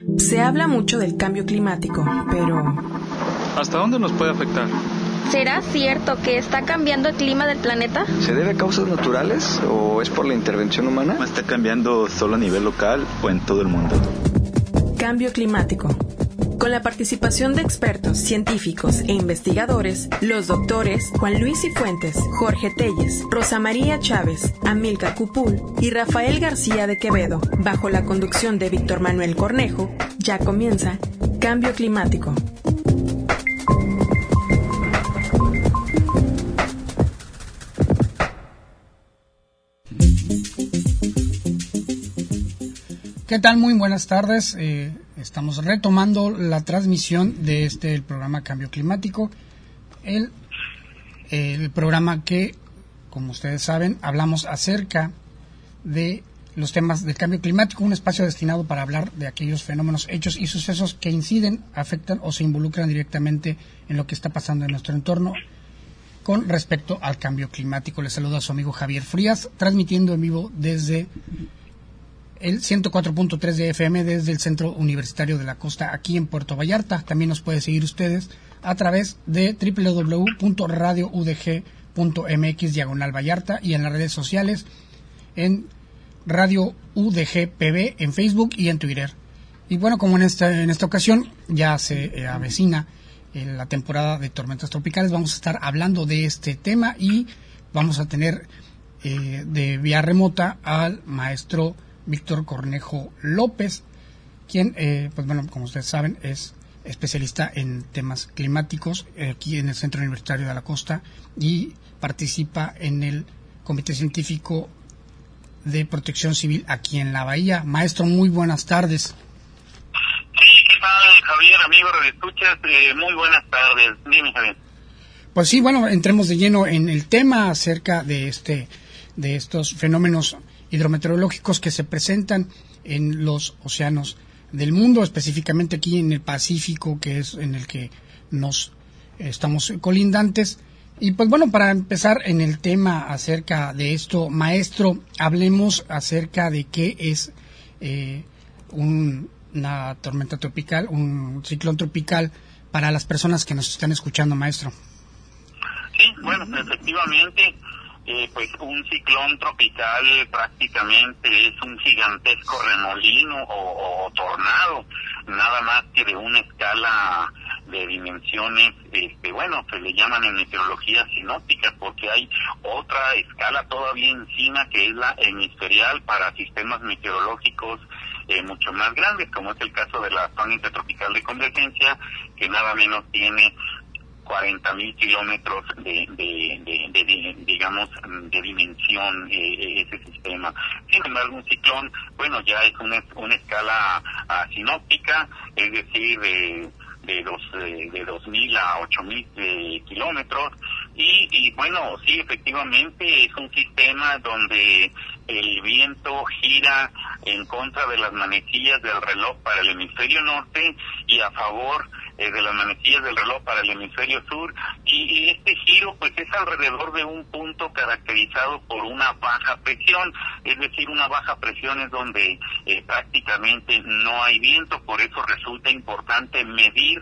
Se habla mucho del cambio climático, pero ¿hasta dónde nos puede afectar? ¿Será cierto que está cambiando el clima del planeta? ¿Se debe a causas naturales o es por la intervención humana? ¿Está cambiando solo a nivel local o en todo el mundo? Cambio climático. Con la participación de expertos, científicos e investigadores, los doctores Juan Luis Cifuentes, Jorge Telles, Rosa María Chávez, Amílcar Cupul y Rafael García de Quevedo, bajo la conducción de Víctor Manuel Cornejo, ya comienza Cambio Climático. ¿Qué tal? Muy buenas tardes. Estamos retomando la transmisión de el programa Cambio Climático, el programa que, como ustedes saben, hablamos acerca de los temas del cambio climático, un espacio destinado para hablar de aquellos fenómenos, hechos y sucesos que inciden, afectan o se involucran directamente en lo que está pasando en nuestro entorno con respecto al cambio climático. Les saluda a su amigo Javier Frías, transmitiendo en vivo desde el 104.3 de FM desde el Centro Universitario de la Costa, aquí en Puerto Vallarta. También nos puede seguir ustedes a través de www.radioudg.mx/Vallarta y en las redes sociales en Radio UDG PB en Facebook y en Twitter. Y bueno, como en esta ocasión ya se avecina la temporada de tormentas tropicales, vamos a estar hablando de este tema y vamos a tener de vía remota al maestro Víctor Cornejo López, quien, pues bueno, como ustedes saben, es especialista en temas climáticos aquí en el Centro Universitario de la Costa y participa en el Comité Científico de Protección Civil aquí en la Bahía. Maestro, muy buenas tardes. Sí, ¿qué tal, Javier, amigo de escuchas? Muy buenas tardes. Dime, Javier. Pues sí, bueno, entremos de lleno en el tema acerca de estos fenómenos hidrometeorológicos que se presentan en los océanos del mundo, específicamente aquí en el Pacífico, que es en el que nos estamos colindantes. Y pues bueno, para empezar en el tema acerca de esto, maestro, hablemos acerca de qué es una tormenta tropical, un ciclón tropical para las personas que nos están escuchando, maestro. Sí, bueno, efectivamente, pues un ciclón tropical prácticamente es un gigantesco remolino o tornado, nada más que de una escala de dimensiones, bueno, se le llaman en meteorología sinópticas, porque hay otra escala todavía encima que es la hemisferial para sistemas meteorológicos mucho más grandes, como es el caso de la zona intertropical de convergencia, que nada menos tiene 40.000 kilómetros digamos, de dimensión ese sistema. Sin embargo, un ciclón, bueno, ya es una escala sinóptica, es decir, de 2.000 a 8.000 kilómetros, y bueno, sí, efectivamente es un sistema donde el viento gira en contra de las manecillas del reloj para el hemisferio norte y a favor de las manecillas del reloj para el hemisferio sur, y este giro pues es alrededor de un punto caracterizado por una baja presión, es decir, una baja presión es donde prácticamente no hay viento. Por eso resulta importante medir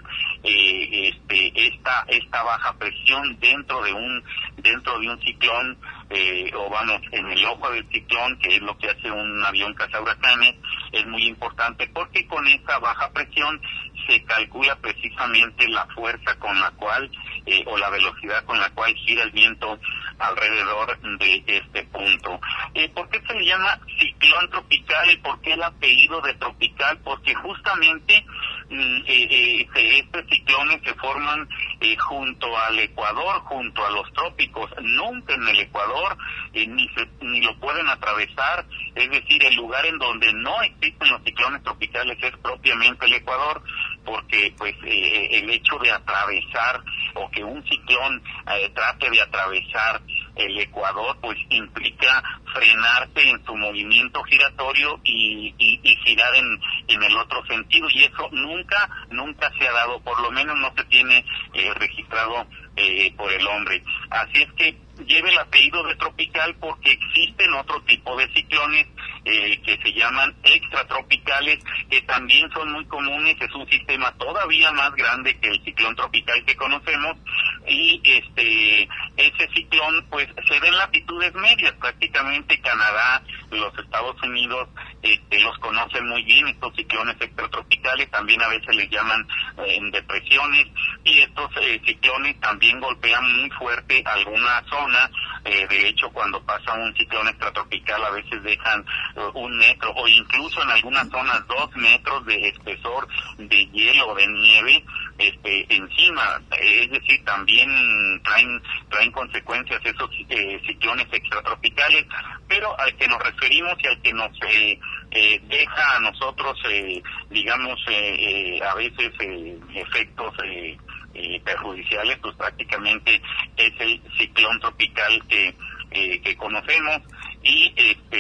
esta baja presión dentro de un ciclón, o vamos, en el ojo del ciclón, que es lo que hace un avión cazahuracanes. Es muy importante porque con esa baja presión se calcula precisamente la fuerza con la cual o la velocidad con la cual gira el viento alrededor de este punto. ¿Por qué se le llama ciclón tropical y por qué el apellido de tropical? Porque justamente estos ciclones se forman junto al Ecuador, junto a los trópicos, nunca en el Ecuador, ni lo pueden atravesar. Es decir, el lugar en donde no existen los ciclones tropicales es propiamente el Ecuador, porque pues el hecho de atravesar o que un ciclón trate de atravesar el Ecuador pues implica frenarse en su movimiento giratorio y girar en el otro sentido, y eso nunca se ha dado, por lo menos no se tiene registrado por el hombre. Así es que lleva el apellido de tropical porque existen otro tipo de ciclones que se llaman extratropicales, que también son muy comunes. Es un sistema todavía más grande que el ciclón tropical que conocemos, y ese ciclón pues se da en latitudes medias. Prácticamente Canadá, los Estados Unidos los conocen muy bien, estos ciclones extratropicales. También a veces les llaman depresiones, y estos ciclones también golpean muy fuerte alguna zona. De hecho, cuando pasa un ciclón extratropical a veces dejan 1 metro o incluso en algunas zonas 2 metros de espesor de hielo o de nieve encima. Es decir, también traen consecuencias esos ciclones extratropicales, pero al que nos referimos y al que nos deja a nosotros, a veces efectos perjudiciales, pues prácticamente es el ciclón tropical que conocemos. Y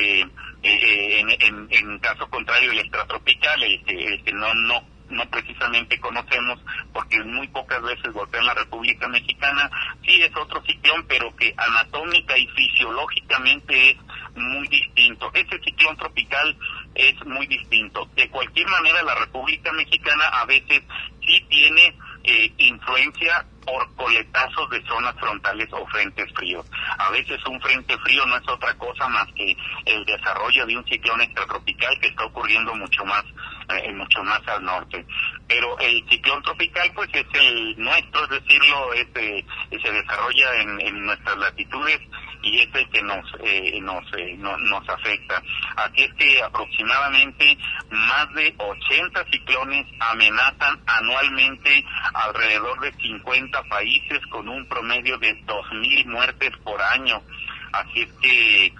en caso contrario, el extratropical, el que no precisamente conocemos, porque muy pocas veces golpea en la República Mexicana, sí es otro ciclón, pero que anatómica y fisiológicamente es muy distinto. Ese ciclón tropical es muy distinto. De cualquier manera, la República Mexicana a veces sí tiene influencia por coletazos de zonas frontales o frentes fríos. A veces un frente frío no es otra cosa más que el desarrollo de un ciclón extratropical que está ocurriendo mucho más al norte. Pero el ciclón tropical pues es el nuestro, es decirlo, se desarrolla en nuestras latitudes, y es el que nos afecta. Así es que aproximadamente más de 80 ciclones amenazan anualmente alrededor de 50 países, con un promedio de 2,000 muertes por año. Así es que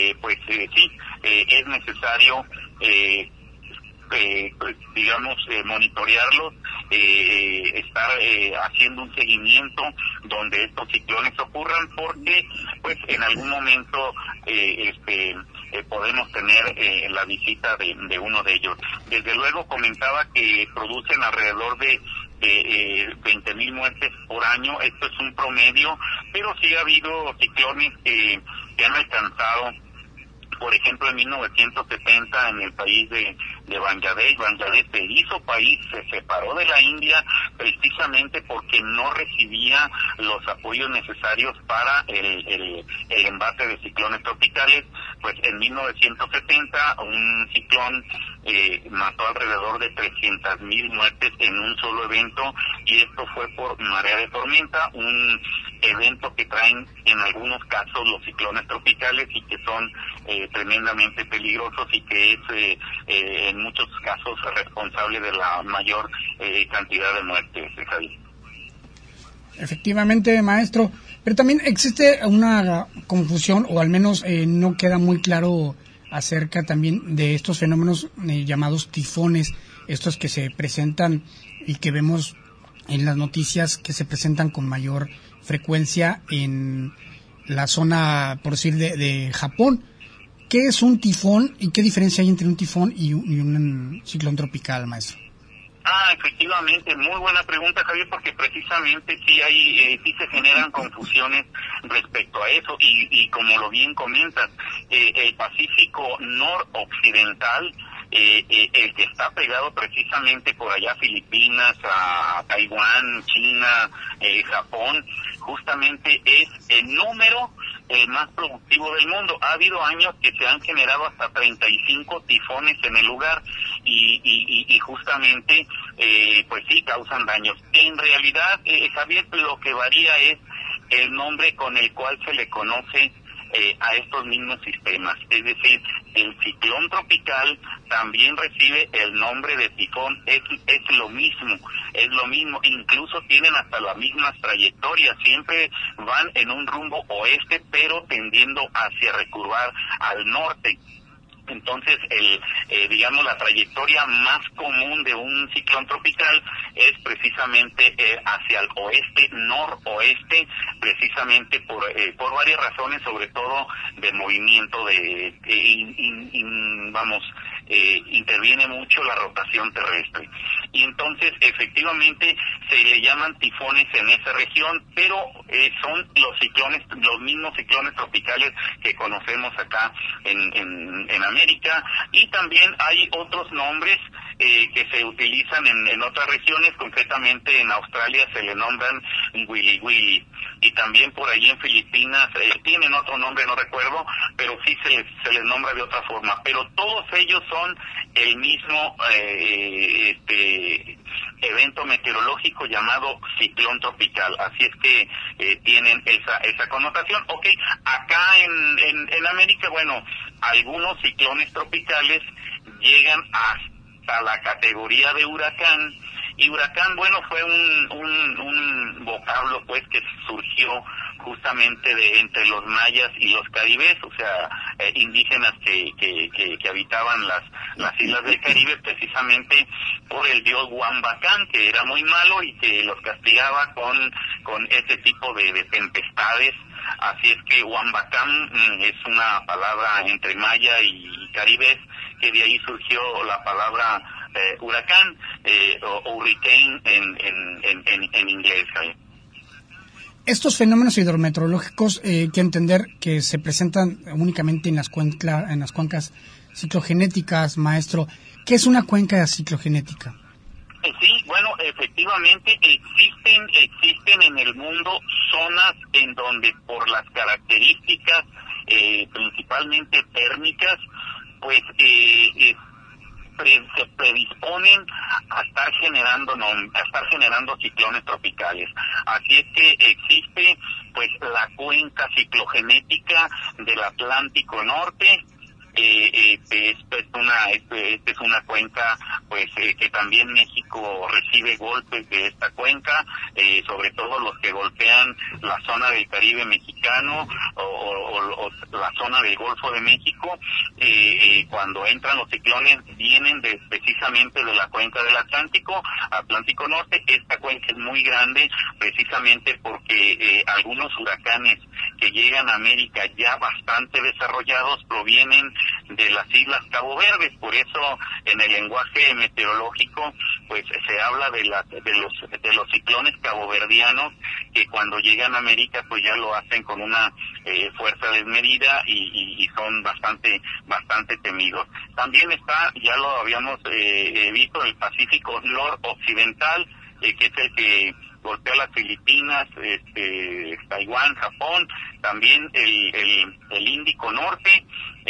es necesario monitorearlos, estar haciendo un seguimiento donde estos ciclones ocurran, porque pues en algún momento podemos tener la visita de uno de ellos. Desde luego comentaba que producen alrededor de 20,000 muertes por año. Esto es un promedio, pero sí ha habido ciclones que han alcanzado, por ejemplo, en 1970 en el país de Bangladesh. Bangladesh se hizo país, se separó de la India precisamente porque no recibía los apoyos necesarios para el embate de ciclones tropicales. Pues en 1970 un ciclón mató alrededor de 300,000 muertes en un solo evento, y esto fue por marea de tormenta, un evento que traen en algunos casos los ciclones tropicales y que son tremendamente peligrosos, y que es en muchos casos responsable de la mayor cantidad de muertes, Javier. Efectivamente, maestro, pero también existe una confusión, o al menos no queda muy claro acerca también de estos fenómenos llamados tifones, estos que se presentan y que vemos en las noticias, que se presentan con mayor frecuencia en la zona, por decir, de Japón. ¿Qué es un tifón y qué diferencia hay entre un tifón y un ciclón tropical, maestro? Efectivamente, muy buena pregunta, Javier, porque precisamente sí se generan confusiones respecto a eso, y como lo bien comentas, el Pacífico noroccidental, el que está pegado precisamente por allá, Filipinas, a Taiwán, China, Japón, justamente es el número más productivo del mundo. Ha habido años que se han generado hasta 35 tifones en el lugar, y justamente pues sí causan daños. En realidad, Javier, lo que varía es el nombre con el cual se le conoce a estos mismos sistemas. Es decir, el ciclón tropical también recibe el nombre de tifón. Es lo mismo, incluso tienen hasta las mismas trayectorias, siempre van en un rumbo oeste, pero tendiendo hacia recurvar al norte. Entonces, la trayectoria más común de un ciclón tropical es precisamente hacia el oeste, noroeste, precisamente por varias razones, sobre todo de movimiento interviene mucho la rotación terrestre. Y entonces, efectivamente, se le llaman tifones en esa región, pero son los ciclones, los mismos ciclones tropicales que conocemos acá en América, y también hay otros nombres que se utilizan en otras regiones, concretamente en Australia se le nombran Willy Willy, y también por allí en Filipinas tienen otro nombre, no recuerdo, pero sí se les nombra de otra forma, pero todos ellos son el mismo evento meteorológico llamado ciclón tropical, así es que tienen esa connotación. Ok, acá en América, bueno, algunos ciclones tropicales llegan hasta la categoría de huracán, y huracán, bueno, fue un vocablo pues que surgió justamente de entre los mayas y los caribes, o sea, indígenas que habitaban las islas del Caribe, precisamente por el dios Huambacán, que era muy malo y que los castigaba con ese tipo de tempestades. Así es que Huambacán es una palabra entre maya y caribes, que de ahí surgió la palabra huracán o hurricane en inglés. Estos fenómenos hidrometeorológicos, hay que entender que se presentan únicamente en las cuencas ciclogenéticas, maestro. ¿Qué es una cuenca ciclogenética? Sí, bueno, efectivamente existen en el mundo zonas en donde por las características principalmente térmicas, pues se predisponen a estar generando ciclones tropicales. Así es que existe pues la cuenca ciclogenética del Atlántico Norte. Esta es una cuenca pues que también México recibe golpes de esta cuenca, sobre todo los que golpean la zona del Caribe mexicano o la zona del Golfo de México. Cuando entran los ciclones vienen precisamente de la cuenca del Atlántico Norte. Esta cuenca es muy grande precisamente porque algunos huracanes que llegan a América ya bastante desarrollados provienen de las islas Cabo Verdes. Por eso en el lenguaje meteorológico pues se habla de los ciclones caboverdianos, que cuando llegan a América pues ya lo hacen con una fuerza desmedida y son bastante temidos. También está, ya lo habíamos visto, el Pacífico noroccidental, que es el que golpea las Filipinas, Taiwán, Japón, también el Índico Norte,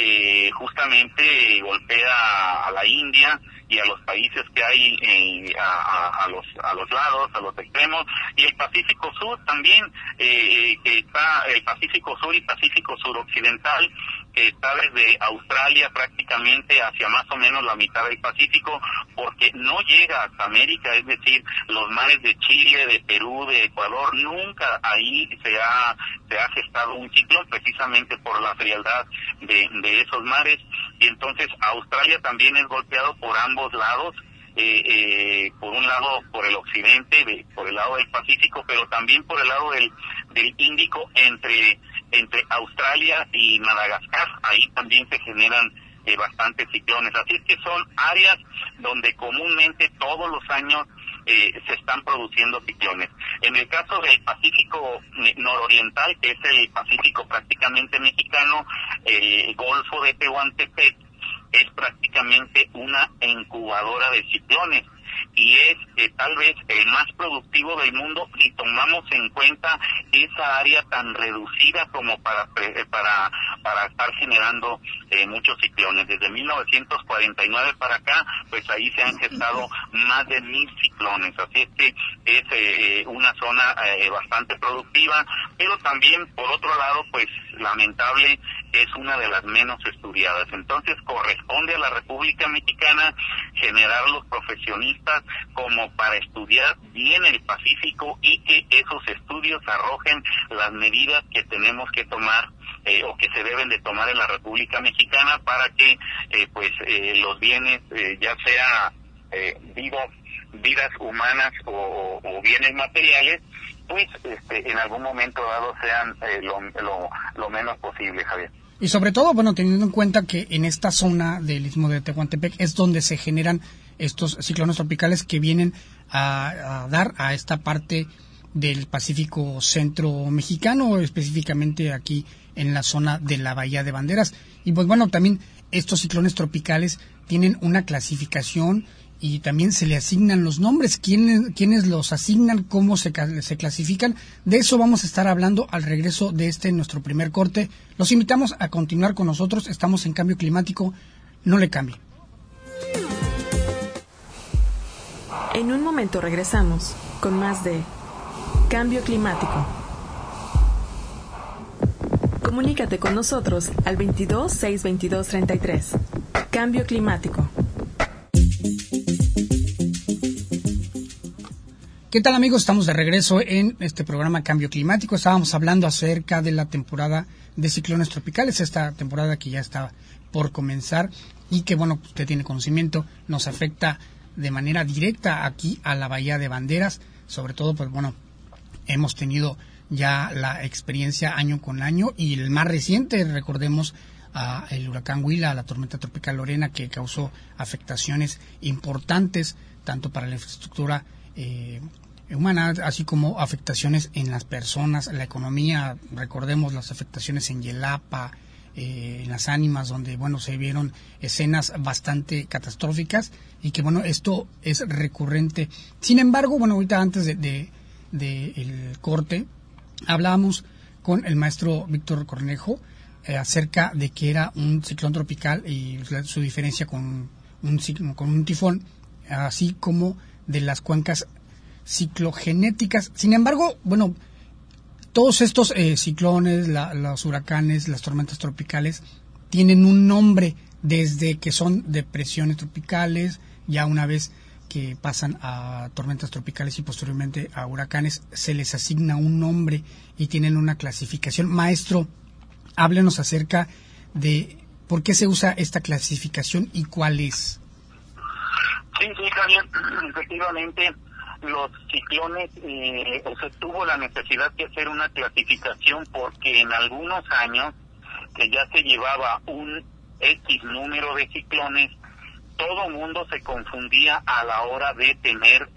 justamente golpea a la India y a los países que hay a los lados, a los extremos, y el Pacífico Sur también, que está el Pacífico Sur y Pacífico Suroccidental, que está desde Australia prácticamente hacia más o menos la mitad del Pacífico, porque no llega hasta América, es decir, los mares de Chile, de Perú, de Ecuador, nunca ahí se ha gestado un ciclón, precisamente por la frialdad de esos mares. Y entonces Australia también es golpeado por ambos lados, por un lado por el occidente, por el lado del Pacífico, pero también por el lado del Índico, entre Australia y Madagascar. Ahí también se generan bastantes ciclones. Así es que son áreas donde comúnmente todos los años se están produciendo ciclones. En el caso del Pacífico nororiental, que es el Pacífico prácticamente mexicano, el Golfo de Tehuantepec es prácticamente una incubadora de ciclones, y es tal vez el más productivo del mundo si tomamos en cuenta esa área tan reducida como para estar generando muchos ciclones. Desde 1949 para acá, pues ahí se han gestado más de 1000 ciclones, así es que es una zona bastante productiva, pero también por otro lado, pues lamentable, es una de las menos estudiadas. Entonces corresponde a la República Mexicana generar los profesionistas como para estudiar bien el Pacífico, y que esos estudios arrojen las medidas que tenemos que tomar o que se deben de tomar en la República Mexicana para que los bienes, ya sea vidas humanas o bienes materiales, pues en algún momento dado sean lo menos posible, Javier. Y sobre todo, bueno, teniendo en cuenta que en esta zona del Istmo de Tehuantepec es donde se generan estos ciclones tropicales que vienen a dar a esta parte del Pacífico centro mexicano, específicamente aquí en la zona de la Bahía de Banderas. Y pues bueno, también estos ciclones tropicales tienen una clasificación y también se le asignan los nombres. ¿Quiénes los asignan? ¿Cómo se clasifican? De eso vamos a estar hablando al regreso de nuestro primer corte. Los invitamos a continuar con nosotros. Estamos en Cambio Climático. No le cambie. En un momento regresamos con más de Cambio Climático. Comunícate con nosotros al 22 622 33. Cambio Climático. ¿Qué tal, amigos? Estamos de regreso en este programa Cambio Climático. Estábamos hablando acerca de la temporada de ciclones tropicales, esta temporada que ya está por comenzar y que, bueno, usted tiene conocimiento, nos afecta de manera directa aquí a la Bahía de Banderas. Sobre todo, pues bueno, hemos tenido ya la experiencia año con año y el más reciente, recordemos, el huracán Huila, la tormenta tropical Lorena, que causó afectaciones importantes tanto para la infraestructura humana, así como afectaciones en las personas, la economía. Recordemos las afectaciones en Yelapa, en Las Ánimas, donde bueno se vieron escenas bastante catastróficas y que bueno esto es recurrente. Sin embargo, bueno, ahorita antes de el corte hablábamos con el maestro Víctor Cornejo acerca de que era un ciclón tropical y su diferencia con un tifón, así como de las cuencas ciclogenéticas. Sin embargo, bueno, todos estos ciclones, los huracanes, las tormentas tropicales tienen un nombre desde que son depresiones tropicales, ya una vez que pasan a tormentas tropicales y posteriormente a huracanes, se les asigna un nombre y tienen una clasificación. Maestro, háblenos acerca de por qué se usa esta clasificación y cuál es. Sí, Javier, efectivamente, los ciclones, se tuvo la necesidad de hacer una clasificación porque en algunos años que ya se llevaba un X número de ciclones, todo mundo se confundía a la hora de tener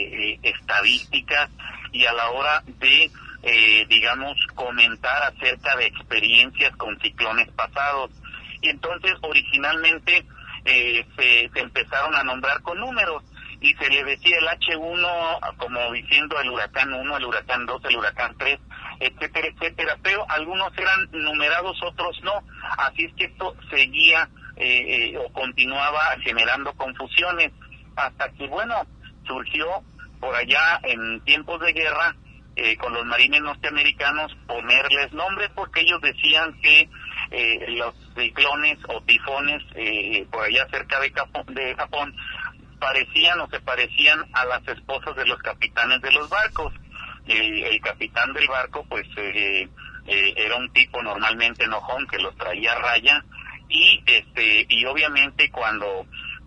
estadísticas y a la hora de, digamos, comentar acerca de experiencias con ciclones pasados. Y entonces, originalmente, se empezaron a nombrar con números y se le decía el H1 como diciendo el huracán 1, el huracán 2, el huracán 3, etcétera, etcétera, pero algunos eran numerados, otros no, así es que esto seguía o continuaba generando confusiones, hasta que, bueno, surgió por allá en tiempos de guerra, con los marines norteamericanos, ponerles nombres, porque ellos decían que los ciclones o tifones por allá cerca de Japón parecían o se parecían a las esposas de los capitanes de los barcos. El capitán del barco pues era un tipo normalmente enojón que los traía a raya y obviamente cuando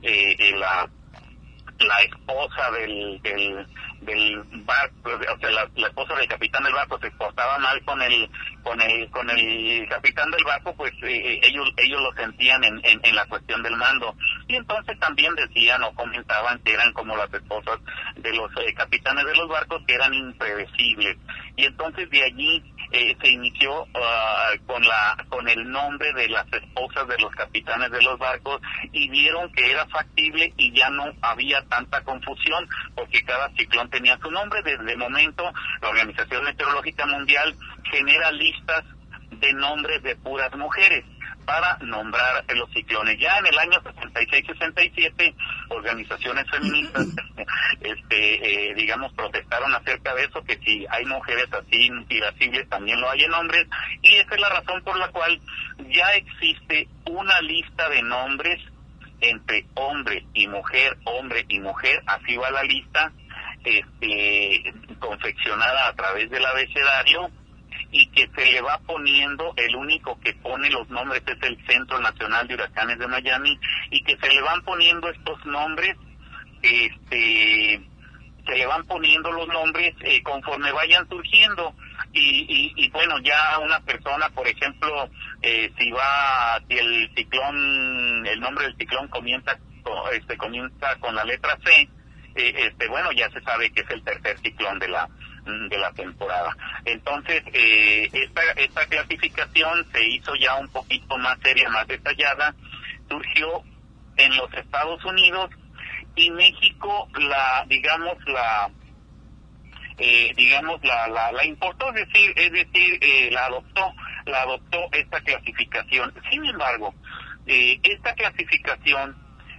la esposa del barco, o sea, la esposa del capitán del barco se portaba mal con el capitán del barco, pues ellos lo sentían en la cuestión del mando, y entonces también decían o comentaban que eran como las esposas de los capitanes de los barcos, que eran impredecibles, y entonces de allí se inició con el nombre de las esposas de los capitanes de los barcos, y vieron que era factible y ya no había tanta confusión porque cada ciclón tenía su nombre. Desde el momento la Organización Meteorológica Mundial genera listas de nombres de puras mujeres para nombrar los ciclones. Ya en el año 66-67 organizaciones feministas digamos protestaron acerca de eso, que si hay mujeres así irascibles también lo hay en hombres, y esa es la razón por la cual ya existe una lista de nombres entre hombre y mujer, así va la lista, confeccionada a través del abecedario, y que se le va poniendo, el único que pone los nombres es el Centro Nacional de Huracanes de Miami, y que se le van poniendo estos nombres, se le van poniendo los nombres conforme vayan surgiendo, y bueno, ya una persona, por ejemplo, si el ciclón, el nombre del ciclón comienza con la letra C, bueno, ya se sabe que es el tercer ciclón de la temporada. Entonces, esta clasificación se hizo ya un poquito más seria, más detallada, surgió en los Estados Unidos, y México la importó, es decir, la adoptó esta clasificación. Sin embargo, esta clasificación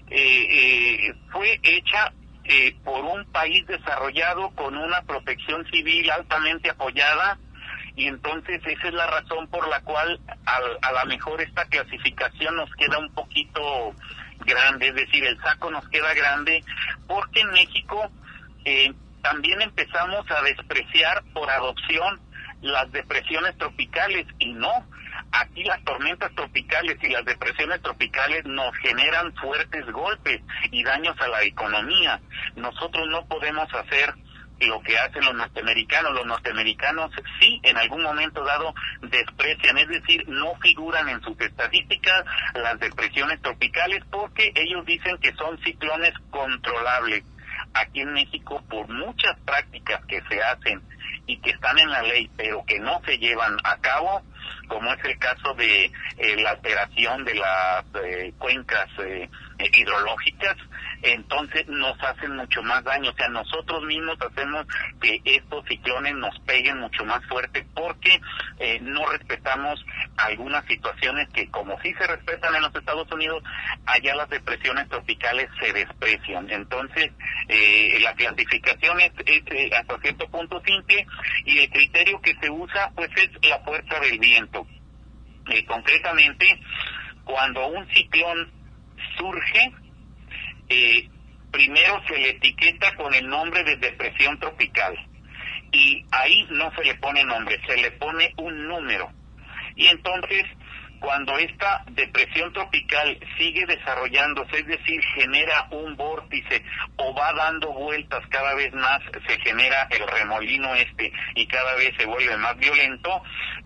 fue hecha por un país desarrollado con una protección civil altamente apoyada, y entonces esa es la razón por la cual a lo mejor esta clasificación nos queda un poquito grande, es decir, el saco nos queda grande, porque en México también empezamos a despreciar por adopción las depresiones tropicales, y no. Aquí las tormentas tropicales y las depresiones tropicales nos generan fuertes golpes y daños a la economía. Nosotros no podemos hacer lo que hacen los norteamericanos. Los norteamericanos sí, en algún momento dado, desprecian, es decir, no figuran en sus estadísticas las depresiones tropicales, porque ellos dicen que son ciclones controlables. Aquí en México, por muchas prácticas que se hacen y que están en la ley, pero que no se llevan a cabo, como es el caso de la alteración de las cuencas hidrológicas, entonces nos hacen mucho más daño. O sea, nosotros mismos hacemos que estos ciclones nos peguen mucho más fuerte, porque no respetamos algunas situaciones que, como sí se respetan en los Estados Unidos, allá las depresiones tropicales se desprecian. Entonces, la clasificación es hasta cierto punto simple, y el criterio que se usa pues es la fuerza del viento. Concretamente, cuando un ciclón surge, primero se le etiqueta con el nombre de depresión tropical, y ahí no se le pone nombre, se le pone un número. Y entonces, cuando esta depresión tropical sigue desarrollándose, es decir, genera un vórtice o va dando vueltas cada vez más, se genera el remolino y cada vez se vuelve más violento,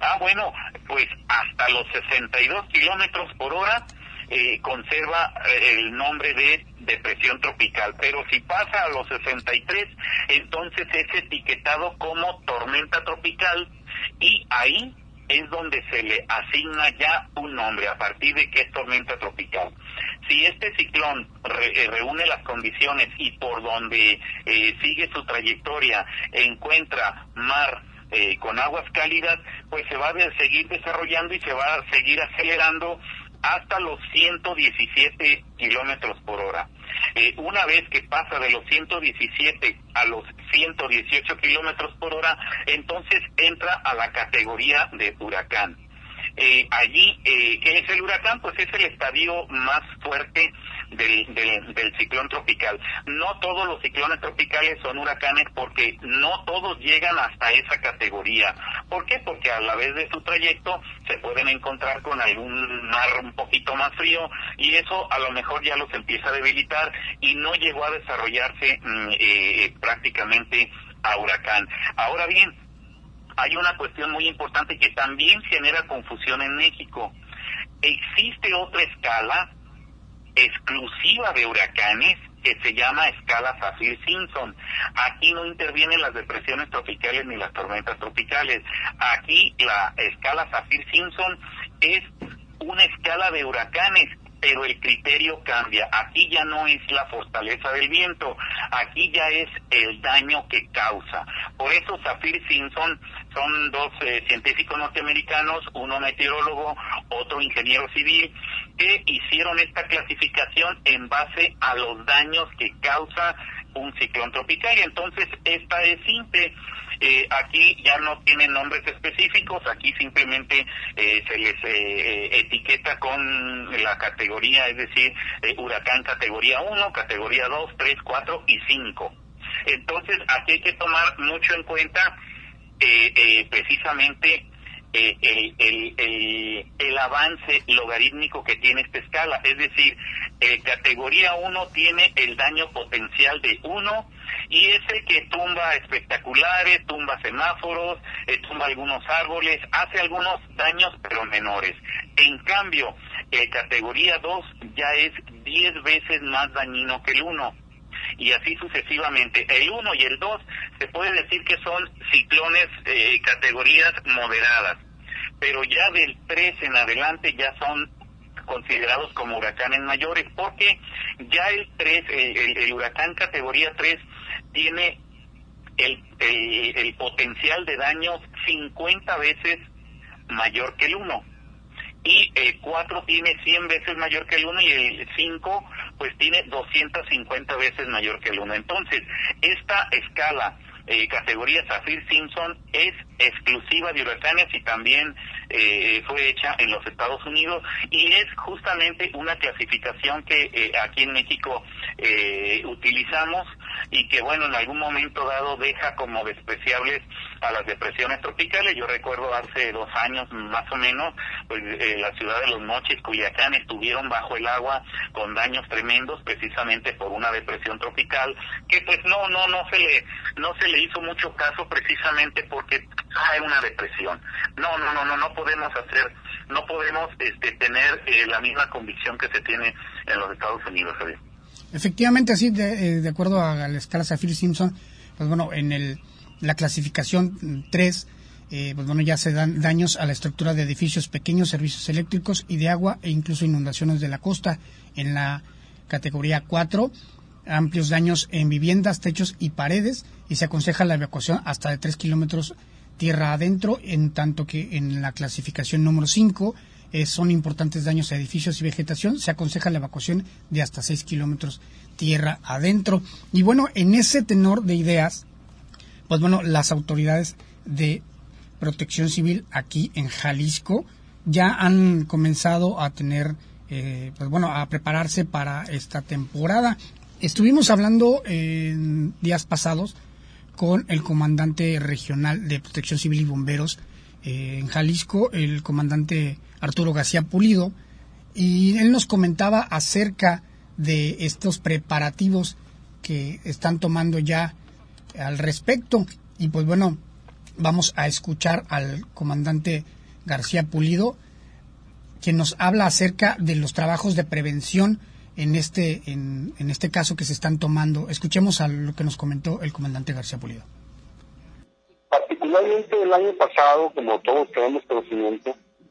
pues hasta los 62 kilómetros por hora conserva el nombre de depresión tropical, pero si pasa a los 63, entonces es etiquetado como tormenta tropical, y ahí es donde se le asigna ya un nombre, a partir de que es tormenta tropical. Si este ciclón reúne las condiciones y por donde sigue su trayectoria encuentra mar con aguas cálidas, pues se va a seguir desarrollando y se va a seguir acelerando hasta los 117 kilómetros por hora. Una vez que pasa de los 117 a los 118 kilómetros por hora, entonces entra a la categoría de huracán. Allí, ¿qué es el huracán? Pues es el estadio más fuerte del ciclón tropical. No todos los ciclones tropicales son huracanes, porque no todos llegan hasta esa categoría. ¿Por qué? Porque a la vez de su trayecto se pueden encontrar con algún mar un poquito más frío, y eso a lo mejor ya los empieza a debilitar, y no llegó a desarrollarse prácticamente a huracán. Ahora bien, hay una cuestión muy importante que también genera confusión en México. Existe otra escala exclusiva de huracanes que se llama escala Saffir-Simpson. Aquí no intervienen las depresiones tropicales ni las tormentas tropicales. Aquí la escala Saffir-Simpson es una escala de huracanes, pero el criterio cambia. Aquí ya no es la fortaleza del viento, aquí ya es el daño que causa. Por eso Saffir-Simpson son dos científicos norteamericanos, uno meteorólogo, otro ingeniero civil, que hicieron esta clasificación en base a los daños que causa un ciclón tropical. Y entonces esta es simple. Aquí ya no tienen nombres específicos, aquí simplemente se les etiqueta con la categoría, es decir, huracán categoría 1, categoría 2, 3, 4 y 5. Entonces aquí hay que tomar mucho en cuenta precisamente el avance logarítmico que tiene esta escala, es decir, categoría 1 tiene el daño potencial de 1 y es el que tumba espectaculares, tumba semáforos, tumba algunos árboles, hace algunos daños pero menores. En cambio, categoría 2 ya es 10 veces más dañino que el 1. Y así sucesivamente. El 1 y el 2 se puede decir que son ciclones categorías moderadas, pero ya del 3 en adelante ya son considerados como huracanes mayores, porque ya el 3, el huracán categoría 3 tiene el potencial de daños 50 veces mayor que el 1. Y el 4 tiene 100 veces mayor que el 1 y el 5 pues tiene 250 veces mayor que el 1. Entonces, esta escala categoría Saffir-Simpson es exclusiva de huracanes y también fue hecha en los Estados Unidos, y es justamente una clasificación que aquí en México utilizamos y que, bueno, en algún momento dado deja como despreciables a las depresiones tropicales. Yo recuerdo hace 2 años más o menos, pues la ciudad de Los Mochis, Culiacán, estuvieron bajo el agua con daños tremendos precisamente por una depresión tropical que pues no se le hizo mucho caso precisamente porque era una depresión. No podemos tener la misma convicción que se tiene en los Estados Unidos, Javier. Efectivamente, así de acuerdo a la escala Saffir-Simpson, pues bueno, en la clasificación 3, pues bueno, ya se dan daños a la estructura de edificios pequeños, servicios eléctricos y de agua e incluso inundaciones de la costa. En la categoría 4, amplios daños en viviendas, techos y paredes, y se aconseja la evacuación hasta de 3 kilómetros tierra adentro, en tanto que en la clasificación número 5 son importantes daños a edificios y vegetación, se aconseja la evacuación de hasta 6 kilómetros tierra adentro. Y bueno, en ese tenor de ideas, pues bueno, las autoridades de Protección Civil aquí en Jalisco ya han comenzado a tener, pues bueno, a prepararse para esta temporada. Estuvimos hablando en días pasados con el comandante regional de Protección Civil y Bomberos en Jalisco, el comandante Arturo García Pulido, y él nos comentaba acerca de estos preparativos que están tomando ya al respecto. Y pues bueno, vamos a escuchar al comandante García Pulido, quien nos habla acerca de los trabajos de prevención en este caso que se están tomando. Escuchemos a lo que nos comentó el comandante García Pulido. Particularmente el año pasado, como todos tenemos conocimiento,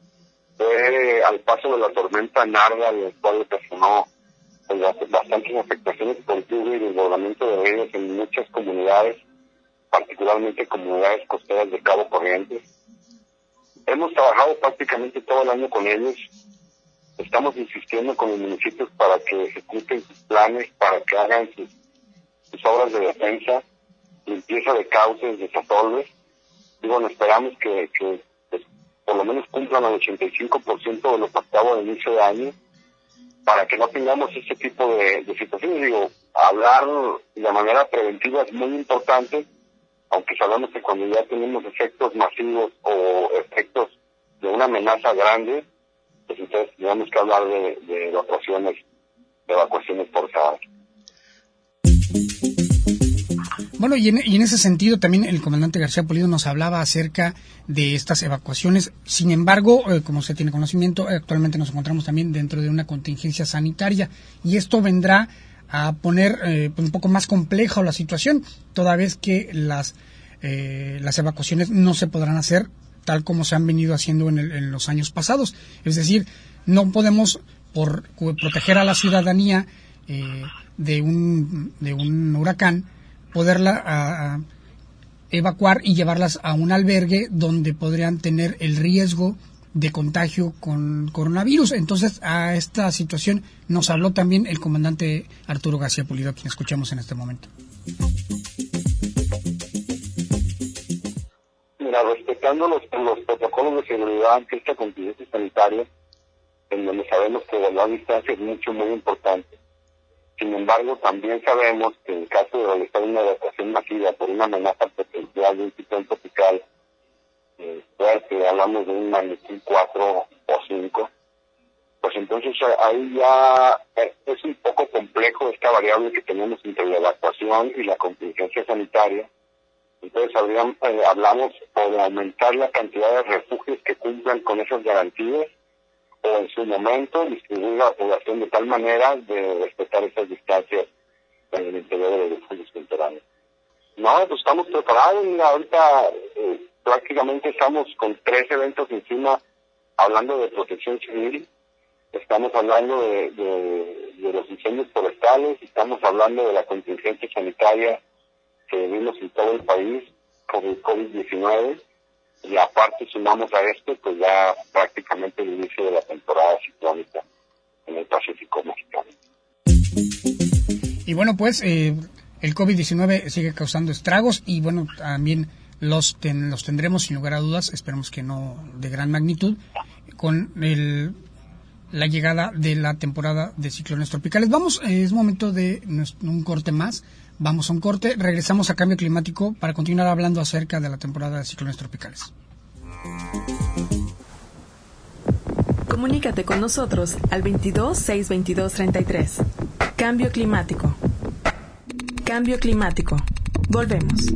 fue al paso de la tormenta Narda, el cual ocasionó bastantes afectaciones por lluvia y desbordamiento de ríos en muchas comunidades, particularmente comunidades costeras de Cabo Corrientes. Hemos trabajado prácticamente todo el año con ellos. Estamos insistiendo con los municipios para que ejecuten sus planes, para que hagan sus obras de defensa, limpieza de cauces, de desasolves. Y bueno, esperamos que pues, por lo menos cumplan al 85% de lo pactado al inicio de año, para que no tengamos ese tipo de situaciones. Digo, hablar de manera preventiva es muy importante, aunque sabemos que cuando ya tenemos efectos masivos o efectos de una amenaza grande, pues entonces tenemos que hablar de evacuaciones forzadas. Bueno, y en ese sentido también el comandante García Pulido nos hablaba acerca de estas evacuaciones. Sin embargo, como usted tiene conocimiento, actualmente nos encontramos también dentro de una contingencia sanitaria, y esto vendrá a poner un poco más compleja la situación, toda vez que las evacuaciones no se podrán hacer tal como se han venido haciendo en los años pasados. Es decir, no podemos, por proteger a la ciudadanía de un huracán, poderla evacuar y llevarlas a un albergue donde podrían tener el riesgo de contagio con coronavirus. Entonces, a esta situación nos habló también el comandante Arturo García Pulido, a quien escuchamos en este momento. Mira, respetando los protocolos de seguridad ante esta contingencia sanitaria, en donde sabemos que la distancia es muy importante. Sin embargo, también sabemos que en caso de realizar una evacuación masiva por una amenaza potencial de un ciclón tropical fuerte, hablamos de un magnitud 4 o 5, pues Entonces ahí ya es un poco complejo esta variable que tenemos entre la evacuación y la contingencia sanitaria. Entonces hablamos o de aumentar la cantidad de refugios que cumplan con esas garantías, o en su momento distribuir la población de tal manera de respetar esas distancias en el interior de los refugios temporales. No, pues estamos preparados. Mira, ahorita prácticamente estamos con 3 eventos encima hablando de protección civil. Estamos hablando de los incendios forestales, estamos hablando de la contingencia sanitaria que vivimos en todo el país con el COVID-19, y aparte sumamos a esto pues ya prácticamente el inicio de la temporada ciclónica en el Pacífico mexicano. Y bueno, pues el COVID-19 sigue causando estragos y bueno, también los tendremos sin lugar a dudas, esperemos que no de gran magnitud, con la llegada de la temporada de ciclones tropicales. Vamos, es momento de un corte más. Vamos a un corte, regresamos a Cambio Climático para continuar hablando acerca de la temporada de ciclones tropicales. Comunícate con nosotros al 22-622-33. Cambio Climático. Cambio Climático. Volvemos.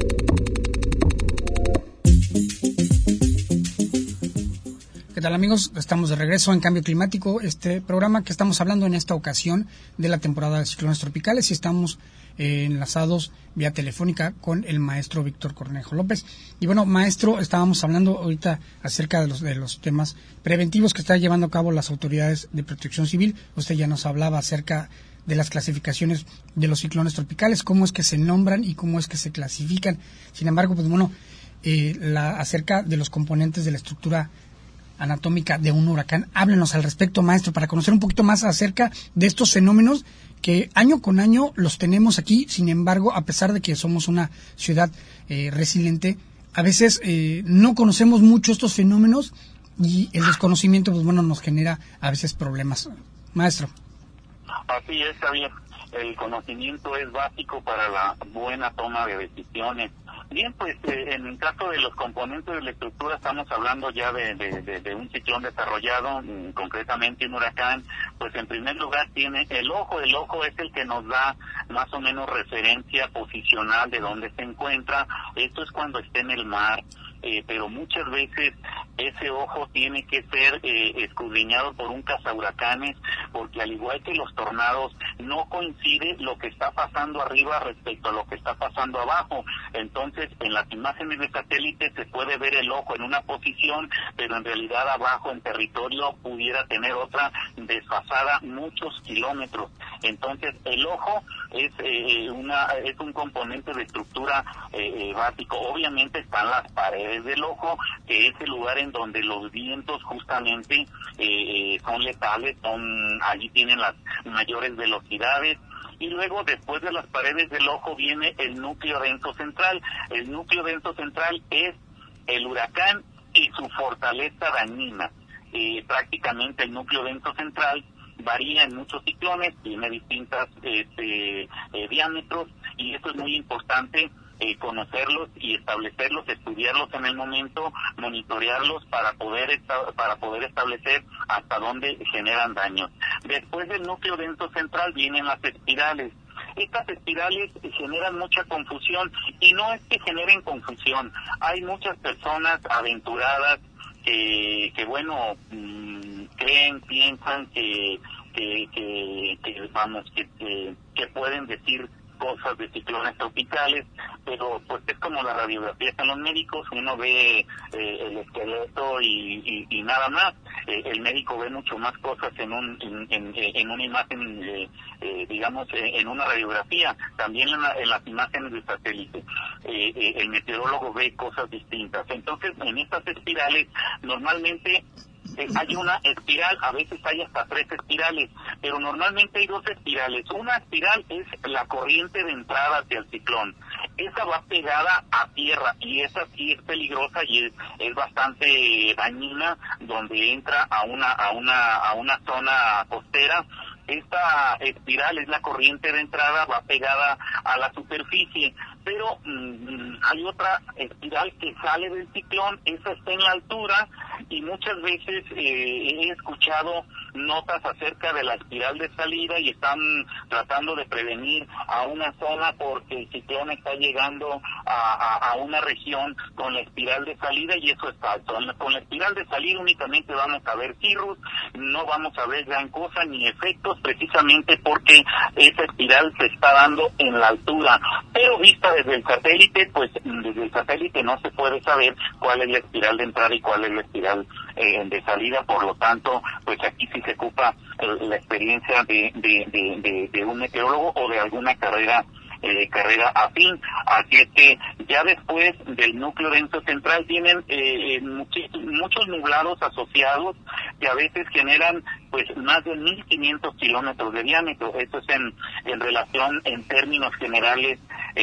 ¿Qué tal, amigos? Estamos de regreso en Cambio Climático, este programa que estamos hablando en esta ocasión de la temporada de ciclones tropicales, y estamos enlazados vía telefónica con el maestro Víctor Cornejo López. Y bueno, maestro, estábamos hablando ahorita acerca de los temas preventivos que están llevando a cabo las autoridades de protección civil. Usted ya nos hablaba acerca de las clasificaciones de los ciclones tropicales, cómo es que se nombran y cómo es que se clasifican. Sin embargo, pues bueno, acerca de los componentes de la estructura anatómica de un huracán. Háblenos al respecto, maestro, para conocer un poquito más acerca de estos fenómenos que año con año los tenemos aquí. Sin embargo, a pesar de que somos una ciudad resiliente, a veces no conocemos mucho estos fenómenos y el desconocimiento, pues bueno, nos genera a veces problemas. Maestro. Así es, Javier. El conocimiento es básico para la buena toma de decisiones. Bien, pues en el caso de los componentes de la estructura estamos hablando ya de un ciclón desarrollado, concretamente un huracán. Pues en primer lugar tiene el ojo. El ojo es el que nos da más o menos referencia posicional de dónde se encuentra. Esto es cuando esté en el mar. Pero muchas veces ese ojo tiene que ser escudriñado por un cazahuracanes, porque al igual que los tornados no coincide lo que está pasando arriba respecto a lo que está pasando abajo. Entonces en las imágenes de satélite se puede ver el ojo en una posición, pero en realidad abajo en territorio pudiera tener otra desfasada muchos kilómetros. Entonces el ojo es un componente de estructura básico. Obviamente están las paredes del ojo, que es el lugar en donde los vientos justamente son letales, allí tienen las mayores velocidades. Y luego, después de las paredes del ojo, viene el núcleo denso central. El núcleo denso central es el huracán y su fortaleza dañina. Prácticamente el núcleo denso central varía en muchos ciclones, tiene distintos diámetros, y eso es muy importante conocerlos y establecerlos, estudiarlos en el momento, monitorearlos para poder establecer hasta dónde generan daños. Después del núcleo denso central vienen las espirales. Estas espirales generan mucha confusión, y no es que generen confusión, hay muchas personas aventuradas que creen, piensan que pueden decir cosas de ciclones tropicales, pero pues es como la radiografía en los médicos, uno ve el esqueleto y nada más. El médico ve mucho más cosas en una imagen, en una radiografía, también en las imágenes de satélite. El meteorólogo ve cosas distintas. Entonces, en estas espirales, normalmente hay una espiral, a veces hay hasta 3 espirales, pero normalmente hay 2 espirales. Una espiral es la corriente de entrada hacia el ciclón. Esa va pegada a tierra, y esa sí es peligrosa y es bastante dañina, donde entra a una zona costera. Esta espiral es la corriente de entrada, va pegada a la superficie, pero hay otra espiral que sale del ciclón, esa está en la altura, y muchas veces he escuchado notas acerca de la espiral de salida y están tratando de prevenir a una zona porque el ciclón está llegando a una región con la espiral de salida, y eso es falso. Con la espiral de salida únicamente vamos a ver cirrus, no vamos a ver gran cosa ni efectos, precisamente porque esa espiral se está dando en la altura, pero vista desde el satélite, pues desde el satélite no se puede saber cuál es la espiral de entrada y cuál es la espiral de salida. Por lo tanto, pues aquí sí se ocupa la experiencia de un meteorólogo o de alguna carrera afín. Así es que ya después del núcleo denso central tienen muchos nublados asociados que a veces generan pues más de 1.500 kilómetros de diámetro. Eso es en relación, en términos generales,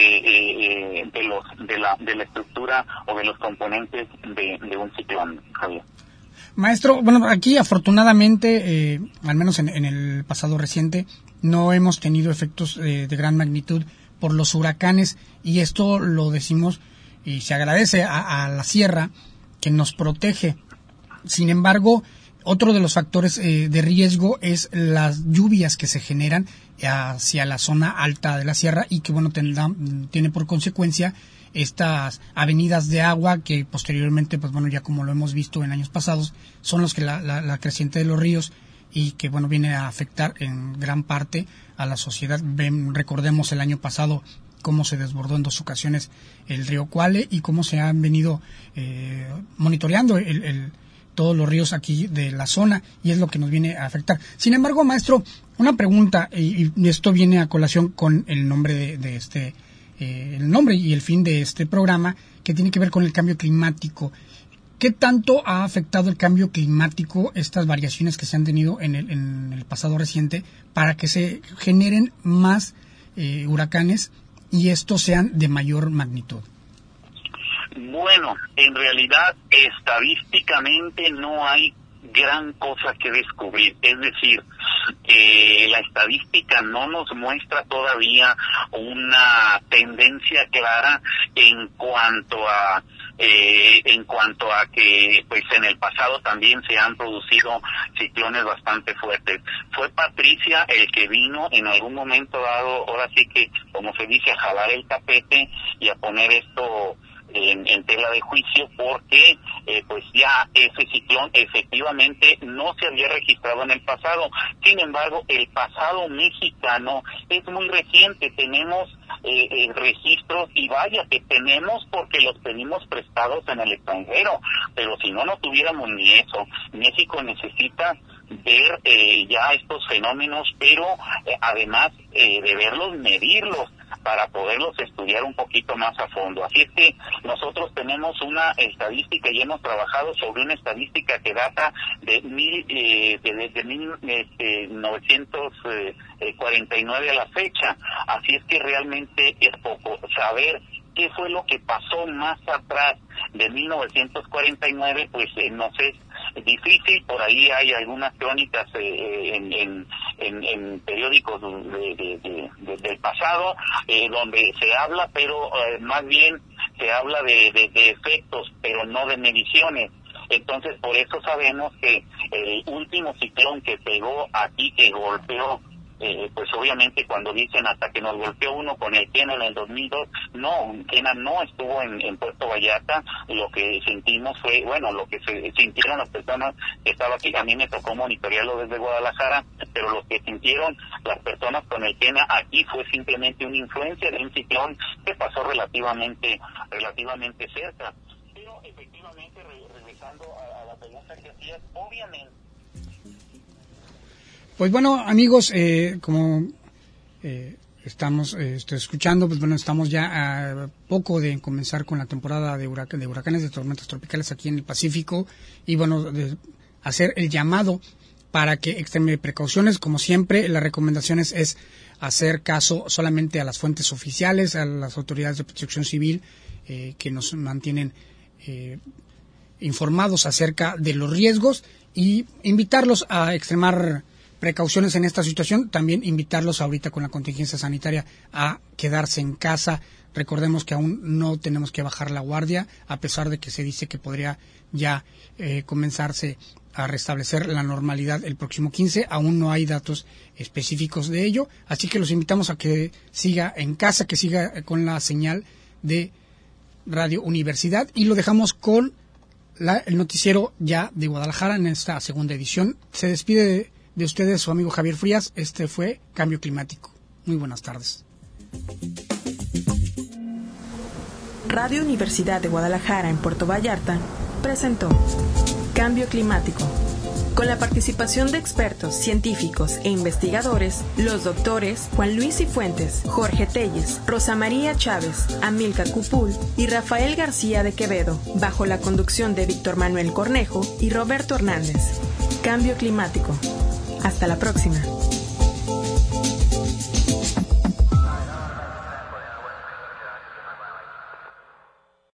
de la estructura o de los componentes de un ciclón, Javier. Maestro, bueno, aquí afortunadamente, al menos en el pasado reciente, no hemos tenido efectos de gran magnitud por los huracanes, y esto lo decimos y se agradece a la sierra que nos protege. Sin embargo, otro de los factores de riesgo es las lluvias que se generan hacia la zona alta de la sierra y que, bueno, tiene por consecuencia estas avenidas de agua que posteriormente, pues bueno, ya como lo hemos visto en años pasados, son los que la creciente de los ríos, y que, bueno, viene a afectar en gran parte a la sociedad. Recordemos el año pasado cómo se desbordó en 2 ocasiones el río Cuale y cómo se han venido monitoreando todos los ríos aquí de la zona, y es lo que nos viene a afectar. Sin embargo, maestro, una pregunta, y esto viene a colación con el nombre el nombre y el fin de este programa, que tiene que ver con el cambio climático. ¿Qué tanto ha afectado el cambio climático, estas variaciones que se han tenido en el pasado reciente, para que se generen más huracanes y estos sean de mayor magnitud? Bueno, en realidad estadísticamente no hay gran cosa que descubrir. Es decir, la estadística no nos muestra todavía una tendencia clara en cuanto a que pues en el pasado también se han producido ciclones bastante fuertes. Fue Patricia el que vino en algún momento dado, ahora sí que, como se dice, a jalar el tapete y a poner esto en tela de juicio, porque pues ya ese ciclón efectivamente no se había registrado en el pasado. Sin embargo, el pasado mexicano es muy reciente. Tenemos registros, y vaya que tenemos, porque los pedimos prestados en el extranjero, pero si no tuviéramos ni eso. México necesita ver ya estos fenómenos, pero además de verlos, medirlos para poderlos estudiar un poquito más a fondo. Así es que nosotros tenemos una estadística y hemos trabajado sobre una estadística que data de 1949 a la fecha. Así es que realmente es poco saber qué fue lo que pasó más atrás de 1949, pues nos es difícil. Por ahí hay algunas crónicas en periódicos del pasado donde se habla, pero más bien se habla de efectos, pero no de mediciones. Entonces, por eso sabemos que el último ciclón que pegó aquí, que golpeó, pues obviamente cuando dicen hasta que nos golpeó uno con el Kena en el 2002, no, Kena no estuvo en Puerto Vallarta. Lo que sentimos fue, bueno, lo que se sintieron las personas que estaban aquí, a mí me tocó monitorearlo desde Guadalajara, pero lo que sintieron las personas con el Kena aquí fue simplemente una influencia de un ciclón que pasó relativamente cerca. Pero efectivamente, regresando a la pregunta que hacías, obviamente. Pues bueno, amigos, como estamos escuchando, pues bueno, estamos ya a poco de comenzar con la temporada de huracanes, de tormentas tropicales aquí en el Pacífico, y bueno, de hacer el llamado para que extreme precauciones. Como siempre, las recomendaciones es hacer caso solamente a las fuentes oficiales, a las autoridades de protección civil que nos mantienen informados acerca de los riesgos, y invitarlos a extremar precauciones en esta situación. También invitarlos ahorita con la contingencia sanitaria a quedarse en casa. Recordemos que aún no tenemos que bajar la guardia, a pesar de que se dice que podría ya comenzarse a restablecer la normalidad el próximo 15. Aún no hay datos específicos de ello, así que los invitamos a que siga en casa, que siga con la señal de Radio Universidad, y lo dejamos con el noticiero ya de Guadalajara en esta segunda edición. Se despide de ustedes su amigo Javier Frías. Este fue Cambio Climático. Muy buenas tardes. Radio Universidad de Guadalajara en Puerto Vallarta presentó Cambio Climático, con la participación de expertos, científicos e investigadores, los doctores Juan Luis Cifuentes, Jorge Telles, Rosa María Chávez, Amílcar Cupul y Rafael García de Quevedo, bajo la conducción de Víctor Manuel Cornejo y Roberto Hernández. Cambio Climático. Hasta la próxima.